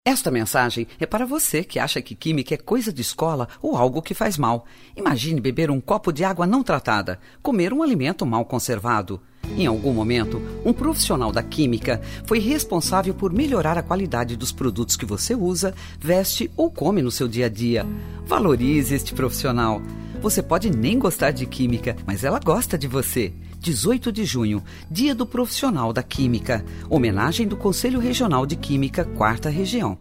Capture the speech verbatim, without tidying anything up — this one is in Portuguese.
Esta mensagem é para você que acha que química é coisa de escola ou algo que faz mal. Imagine beber um copo de água não tratada, comer um alimento mal conservado. Em algum momento, um profissional da química foi responsável por melhorar a qualidade dos produtos que você usa, veste ou come no seu dia a dia. Valorize este profissional. Você pode nem gostar de química, mas ela gosta de você. dezoito de junho, Dia do Profissional da Química. Homenagem do Conselho Regional de Química, quarta Região.